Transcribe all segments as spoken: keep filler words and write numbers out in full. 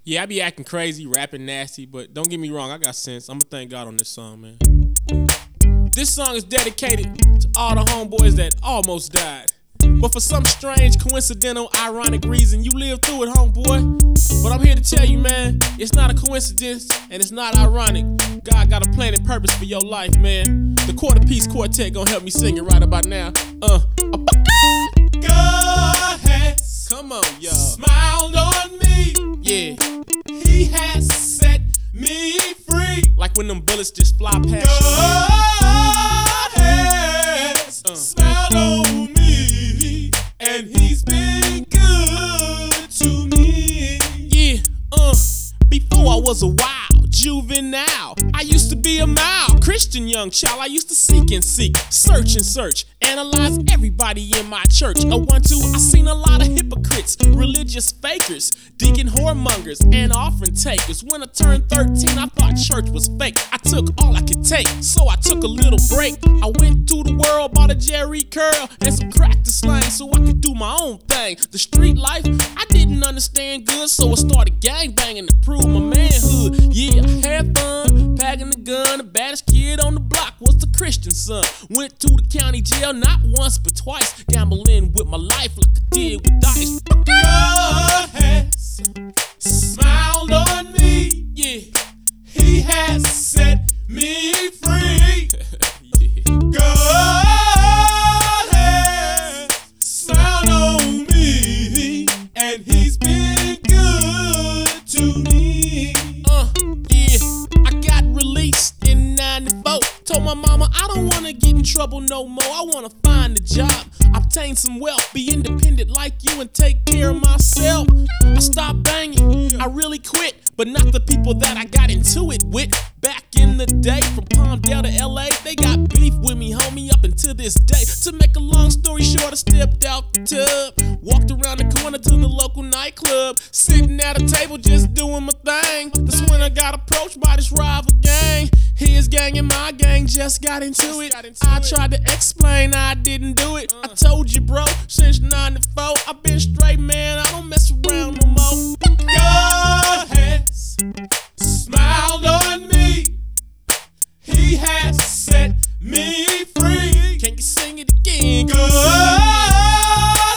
Yeah, I be acting crazy, rapping nasty, but don't get me wrong, I got sense. I'ma thank God on this song, man. This song is dedicated to all the homeboys that almost died. But for some strange, coincidental, ironic reason, you lived through it, homeboy. But I'm here to tell you, man, it's not a coincidence and it's not ironic. God got a plan and purpose for your life, man. The Quarter Piece Quartet gonna help me sing it right about now. Uh, God has come on, y'all. smiled on me. Yeah, He has set me free. like when them bullets just fly past you. God has Uh. smiled on me, and He's been good to me. Yeah, uh, before I was a wild juvenile, I used to be a mild Christian young child. I used to seek and seek, search and search, analyze everybody in my church. A one, two, I seen a lot of hypocrites, religious fakers, deacon whoremongers, and offering takers. When I turned thirteen, I thought church was fake. I took all I could take, so I took a little break. I went to the world, bought a Jerry curl and some crack to slang so I could do my own thing. The street life, I didn't understand good, so I started gang banging to prove my manhood. Yeah, I had fun, packing the gun. The baddest kid on the block was the Christian son. Went to the county jail not once but twice, gambling with my life like I did with dice. God has smiled on me. Yeah, He has set me free. God has smiled on me, and He's been good to me. uh, yeah. I got released in ninety-four. Told my mama I don't wanna get in trouble no more. I wanna find a job, obtain some wealth, be independent like you and take care of myself. I stopped banging, I really quit, but not the people that I got into it with. Back in the day, from Palmdale to L A, they got beef with me, homie, up until this day. To make a long story short, I stepped out the tub, walked around the corner to the local nightclub, sitting at a table just doing my thing. That's when I got approached by this rival gang. His gang and my gang just got into it. I tried to explain I didn't do it. I told you, bro, since ninety-four, I've been straight, man. I don't mess around no more. God has smiled on me. He has set me free. Can you sing it again? God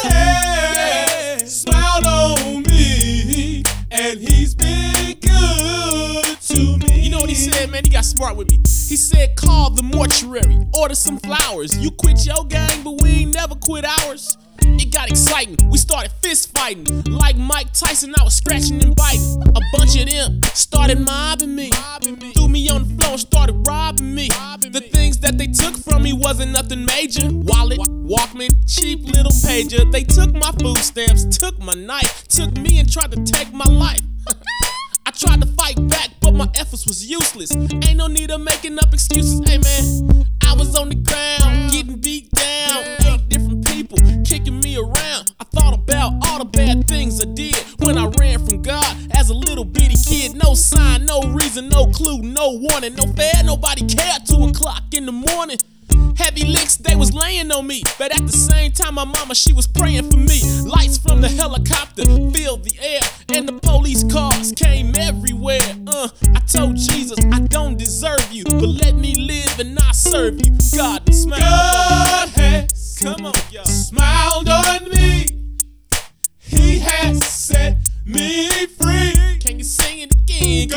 has smiled on me, and He's been good to me. You know what he said, man? He got smart with me. He said, call the mortuary, order some flowers. You quit your gang, but we ain't never quit ours. It got exciting, we started fist fighting. Like Mike Tyson, I was scratching and biting. A bunch of them started mobbing me, threw me on the floor and started robbing me. The things that they took from me wasn't nothing major. Wallet, Walkman, cheap little pager. They took my food stamps, took my knife, took me and tried to take my life. I tried to fight back, but my efforts was useless. Ain't no need of making up excuses. Hey man, I was on the ground, getting beat down. Eight different people kicking me around. I thought about all the bad things I did when I ran from God as a little bitty kid. No sign, no reason, no clue, no warning, no fair, nobody cared. Two o'clock in the morning. Heavy licks, they was laying on me, but at the same time, my mama, she was praying for me. Lights from the helicopter filled the air, and the police cars came everywhere. Uh, I told Jesus, I don't deserve you, but let me live and I serve you. God, smile. God has Come on, y'all. smiled on me. He has set me free. Can you sing it again?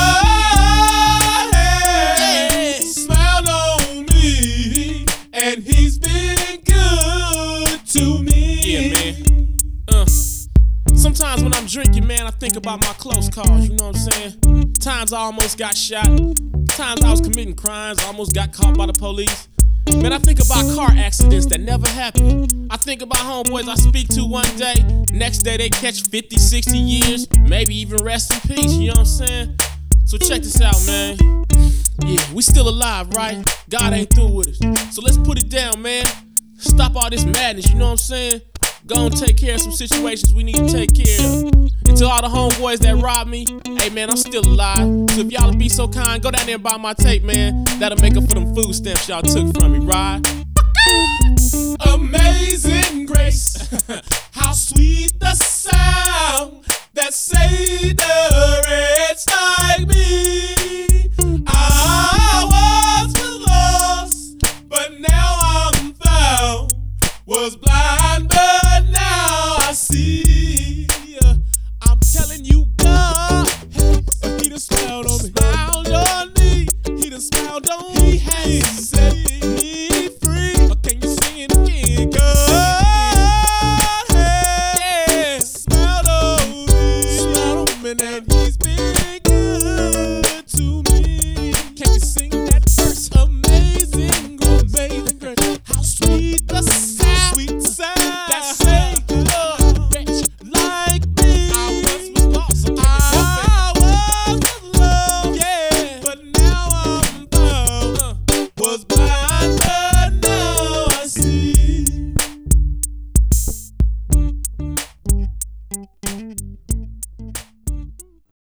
God has smiled on me, and He's been good to me. Yeah, man. Uh, sometimes when I'm drinking, man, I think about my close calls, you know what I'm saying? Times I almost got shot. Times I was committing crimes, I almost got caught by the police. Man, I think about car accidents that never happened. I think about homeboys I speak to one day. Next day they catch fifty, sixty years, maybe even rest in peace, you know what I'm saying? So check this out, man. Yeah, we still alive, right? God ain't through with us. So let's put it down, man. Stop all this madness, you know what I'm saying? Go and take care of some situations we need to take care of. And to all the homeboys that robbed me, hey man, I'm still alive. So if y'all be so kind, go down there and buy my tape, man. That'll make up for them food stamps y'all took from me, right? Amazing grace, how sweet the sound that saved us. done smiled on me. Smiled on me. He done smiled on me. He has set me free. Or can you sing it again? God has smiled on me. Smiled on me, and he's been